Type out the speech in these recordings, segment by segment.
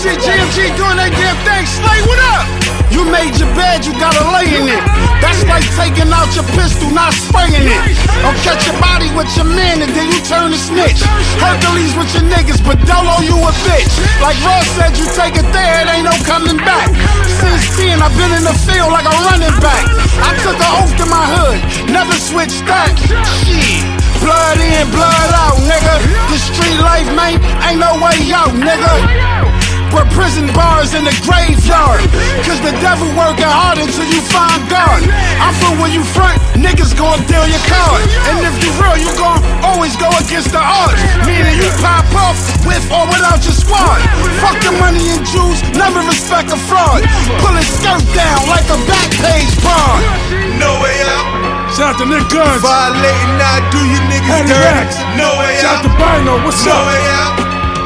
see GMG doing that damn thing. Slay, what up? You made your bed, you gotta lay in it. That's like taking out your pistol, not spraying it. Or catch your body with your man and then you turn to snitch. Hercules with your niggas, but Dolo you a bitch. Like Ross said, you take it there, it ain't no coming back. Since 10, I've been in the field like a running back. I took an oath to my hood, never switched that. Shit, blood in, blood out, nigga. This street life, man, ain't no way out, nigga. We're prison bars in the graveyard, cause the devil working hard until you find God. I'm from where you front, niggas gon' deal your card. And if you real, you gon' always go against the odds. Meaning you pop off with or without your squad. Fuck the money and Jews, never respect a fraud. Pull his skirt down like a back page broad. No way out. Shout out to Nick Guns. Violating, I do you niggas Henry dirty. Racks. No way Shout out out. to Bino, what's No up? way out.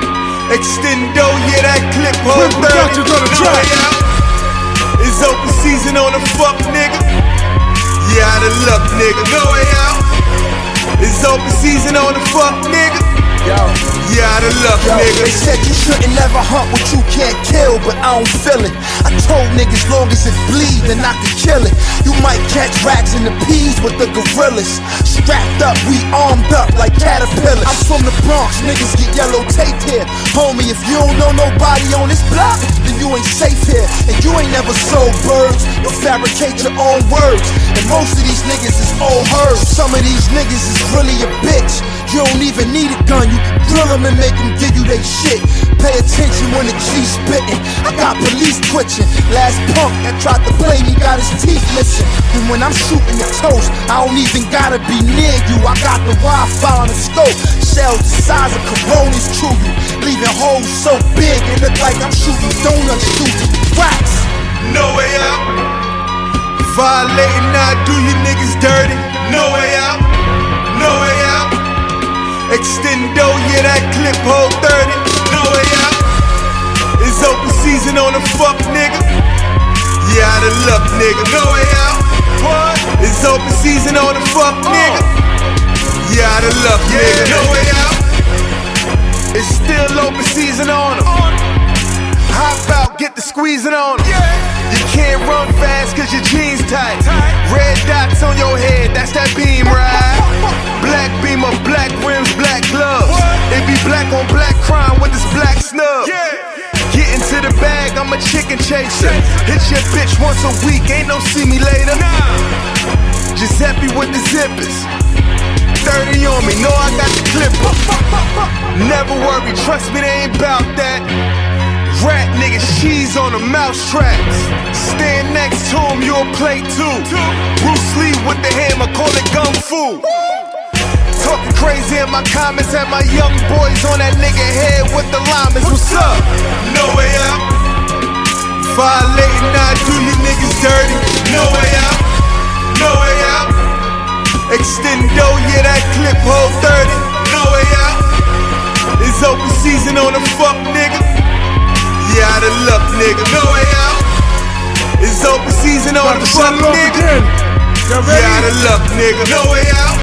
Extendo, yeah, that clip hold Quick 30. productions on the No track. way out. It's open season on the fuck nigga. Yeah, out of luck nigga. No way out. It's open season on the fuck nigga. Yeah, out of luck nigga. They said you shouldn't never hunt what you can't kill, but I don't feel it. I told niggas long as it bleed, then I can kill it. You might catch racks in the peas with the gorillas. Strapped up, we armed up like caterpillars. I'm from the Bronx, niggas get yellow tape here. Homie, if you don't know nobody on this block, then you ain't safe here. And you ain't never sold birds, you'll fabricate your own words. And most of these niggas is old herbs. Some of these niggas is really a bitch. You don't even need a gun, you drill them and make them give you they shit. Pay attention when the G spittin'. I got police twitching. Last punk that tried to play me got his teeth missing. And when I'm shooting the toast, I don't even gotta be near you. I got the Wi-Fi on the scope. Shells the size of Coronas chew you. Leaving holes so big it look like I'm shooting donuts, shooting wax. No way out. Violating, I do you niggas dirty. No way out. No way out. Extendo, yeah, that clip hold 30. No way out. It's open season on the fuck nigga. Yeah, out of luck nigga. No way out. What? It's open season on the fuck nigga. Yeah, out of luck nigga. No way out. It's still open season on him. Hop out, get the squeezing on him. You can't run fast cause your jeans tight. Red dots on your head, that's that beam ride. Black beamer, black rims, black gloves. It be black on black crime with this black snub. Get into the bag, I'm a chicken chaser. Hit your bitch once a week, ain't no see me later. Giuseppe with the zippers. 30 on me, know I got the clipper. Never worry, trust me, they ain't bout that. Rat niggas, cheese on the mouse traps. Stand next to him, you'll play too. Bruce Lee with the hammer, call it Kung Fu. Talking crazy in my comments, had my young boys on that nigga head with the llamas. What's up? No way out. Violating, I do you niggas dirty. No way out. No way out. Extendo, yeah, that clip hold 30. No way out. It's open season on the fuck nigga. Yeah, out of luck nigga. No way out. It's open season on the fuck nigga. Yeah, out of luck nigga. No way out.